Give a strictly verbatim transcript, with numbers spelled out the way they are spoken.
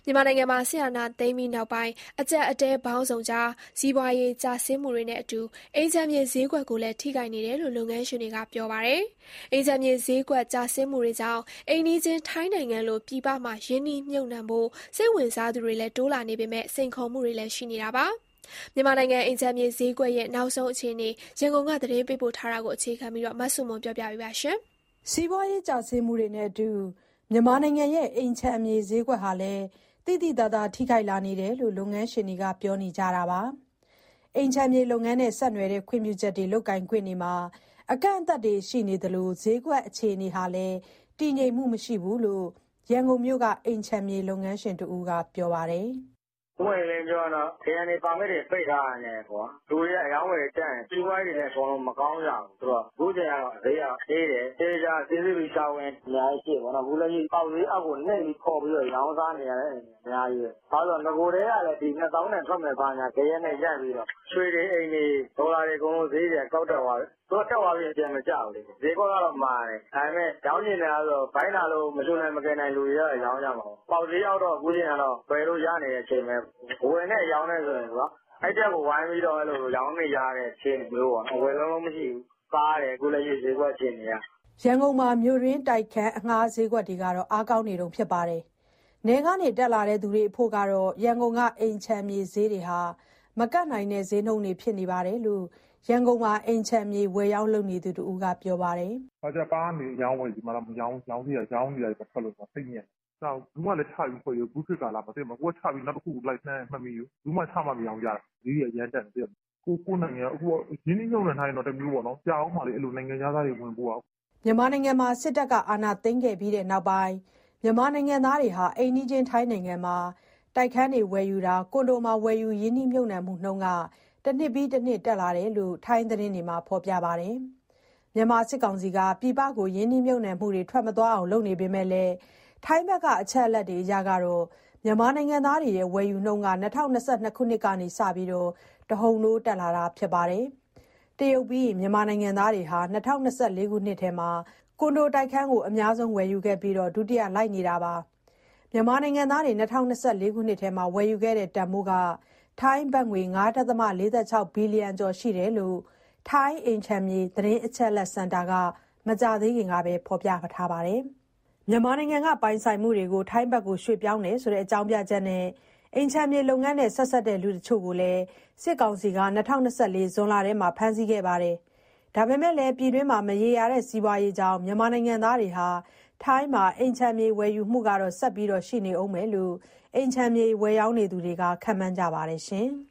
မြန်မာနိုင်ငံမှာဆရာနာသိမ်းပြီးနောက်ပိုင်းအကြက်အတဲပေါင်းစုံကြားစီးပွားရေးကျဆင်းမှုတွေနဲ့အတူအိမ်ခြံမြေဈေးကွက်ကိုလည်းထိခိုက်နေတယ်လို့လုပ်ငန်းရှင်တွေကပြောပါတယ်။အိမ်ခြံမြေဈေးကွက်ကျဆင်းမှုတွေကြောင့်အိမ်နီးချင်းထိုင်းနိုင်ငံလိုပြည်ပမှာရင်းနှီးမြှုပ်နှံဖို့စိတ်ဝင်စားသူတွေလည်းတိုးလာနေပေမဲ့စိန်ခေါ်မှုတွေလည်းရှိနေတာပါ။မြန်မာနိုင်ငံအိမ်ခြံမြေဈေးကွက်ရဲ့နောက်ဆုံးအခြေအနေရန်ကုန်ကသတင်းပေးပို့ထားတာကိုအခြေခံပြီးမဆုမွန်ပြောပြပေးပါရှင်။စီးပွားရေးကျဆင်းမှုတွေနဲ့အတူမြန်မာနိုင်ငံရဲ့အိမ်ခြံမြေဈေးကွက်ဟာလည်းတိတိတသားထိခိုက်လာနေတယ်လို့လုပ်ငန်းရှင်တွေကပြောနေကြတာပါ။အိမ်ခြံမြေလုပ်ငန်းနဲ့ဆက်နွယ်တဲ့ခွင့်ပြုချက်တွေလုပ်ကိုင်ခွင့်တွေမှာအကန့်အသတ်တွေရှိနေသလိုဈေးကွက်အခြေအနေဟာလည်းတည်ငြိမ်မှုမရှိဘူးလို့ရန်ကုန်မြို့ကအိမ်ခြံမြေလုပ်ငန်းရှင်တဦးကပြောပါတယ်။ဘွယ်လင်းပြောတော့ခရိုင်နေပါမစ်တွေပိတ်ထားရတယ်ကွာလူတွေအယောင်းဝယ်တက်ရင်စီးပွားရေးတွေလည်းအကုန်လုံးမကောင်းကြဘူးဆိုတော့အခုချိန်ကတော့ဈေးကအေးတယ်ဈေးကစီးစီးပြီးရှာဝင်အများကြီးရှိပေါ့နော်ဘူးလည်းကြီးပေါက်လေးအောက်ကိုနှိမ့်ပြီးခေါ်ပြီးတော့ရောင်းစားနေရတဲ့အများကြီးပဲဘာလို့လဲငကိုတွေကလည်းဒီနှစ်သောင်းနဲ့ထွက်မယ်ပါညာခရဲနဲ့ရိုက်ပြီးတော့ရွှေတွေအိမ်တွေဒေါ်လာတွေအကုန်လုံးဈေးတွေကောက်တက်သွားတယ်သူတက်သွားပြီးပြန်မကြောက်လေဈေးကောကတော့မာတယ်ဒါပေမဲ့ရောင်းနေတယ်ဆိုတော့ဘိုင်းလာလို့မချိုးနိုင်မကယ်နိုင်လူတွေရောင်းကြမှာပေါက်ဈေးရောက်တော့အခုချိန်ကတော့ဘယ်လိုရနေတဲ့အချိန်ပဲဝင်နဲ့ရောင်းနေဆိုရင်ကွာအဲ့တက်ကိုဝိုင်းပြီးတော့အဲ့လိုရောင်းနေရတဲ့ချင်းမျိုးပေါ့အဝယ်လုံးလုံးမရှိဘူးစားတယ်အခုလည်းရေးဈေးကွက်ချင်းနေရရန်ကုန်မှာမြို့ရင်းတိုက်ခန်းအငှားဈေးကွက်တွေကတော့အားကောင်းနေတုန်းဖြစ်ပါတယ်။နေကနေတက်လာတဲ့သူတွေအဖို့ကတော့ရန်ကုန်ကအိမ်ခြံမြေဈေးတွေဟာမကတ်နိုင်တဲ့ဈေးနှုန်းတွေဖြစ်နေပါတယ်လို့ရန်ကုန်မှာအိမ်ခြံမြေဝယ်ရောက်လုပ်နေသူတူကပြောပါတယ်။အကြပါနေရောင်းဝယ်ဒီမှာတော့ရောင်းရောင်းစီရရောင်းနေရတယ်ပတ်လို့ဆိုစိတ်ညစ်။နောက်ဘူးမှလည်းချပြီးခွေရဘူးခစ်ကလာမသိမကိုချပြီးနောက်တစ်ခုလိုက်နှမ်းမှမီဘူးဘူးမှချမှမရောင်းကြတာဈေးရရမ်းတက်တယ်ကိုကိုနိုင်ငံအခုရင်းနှီးမြှုပ်နှံထားရင်တော့တမျိုးပေါ့နော်ကြာအောင်မှလေအဲ့လိုနိုင်ငံသားတွေဝင်ပို့အောင်မြန်မာနိုင်ငံမှာစစ်တပ်ကအာဏာသိမ်းခဲ့ပြီးတဲ့နောက်ပိုင်းမြန်မာနိုင်ငံသားတွေဟာအိမ်နီးချင်းထိုင်းနိုင်ငံမှာတိုက်ခန်းတွေဝယ်ယူတာကွန်ဒိုမှာဝယ်ယူရင်းနှီးမြှုပ်နှံမှုနှုန်းကတစ်နှစ်ပြီးတစ်နှစ်တက်လာတယ်လို့ထိုင်းသတင်းတွေမှာဖော်ပြပါတယ်။မြန်မာစစ်ကောင်စီကပြည်ပကိုရင်းနှီးမြှုပ်နှံမှုတွေထွက်မသွားအောင်လုပ်နေပေမဲ့လည်းထိုင်းဘက်ကအချက်အလက်တွေအရကတော့မြန်မာနိုင်ငံသားတွေရဲ့ဝယ်ယူနှုန်းက၂၀၂၂ခုနှစ်ကနေစပြီးတော့တဟုန်ထိုးတက်လာတာဖြစ်ပါတယ်။တရုတ်ပြီးမြန်မာနိုင်ငံသားတွေဟာ၂၀၂၄ခုနှစ်ထဲမှာကွန်ဒိုတိုက်ခန်းကိုအများဆုံးဝယ်ယူခဲ့ပြီးတော့ဒုတိယလိုက်နေတာပါ။မြန်မာနိုင်ငံသားတွေ၂၀၂၄ခုနှစ်ထဲမှာဝယ်ယူခဲ့တဲ့တန်ဖိုးကထိုင်းဘတ်ငွေ၅.၄၆ဘီလီယံကျော်ရှိတယ်လို့ထိုင်းအိမ်ခြံမြေသတင်းအချက်အလက်စင်တာကမကြသေးခင်ကပဲဖော်ပြထားပါတယ်။မြန်မာနိုင်ငံကပိုင်ဆိုင်မှုတွေကိုထိုင်းဘက်ကိုရွှေ့ပြောင်းတယ်ဆိုတဲ့အကြောင်းပြချက်နဲ့အိမ်ခြံမြေလုပ်ငန်းနဲ့ဆက်ဆက်တဲ့လူတချို့ကိုလည်းစစ်ကောင်စီက၂၀၂၄ဇွန်လထဲမှာဖမ်းဆီးခဲ့ပါတယ်။ဒါပေမဲ့လည်းပြည်တွင်းမှာမရေရာတဲ့စီးပွားရေးကြောင့်မြန်မာနိုင်ငံသားတွေဟာထိုင်းမှာအိမ်ခြံမြေဝယ်ယူမှုကတော့ဆက်ပြီးတော့ရှိနေအောင်မယ်လို့အိမ်ခြံမြေဝယ်ရောက်နေသူတွေကခန့်မှန်းကြပါတယ်ရှင်။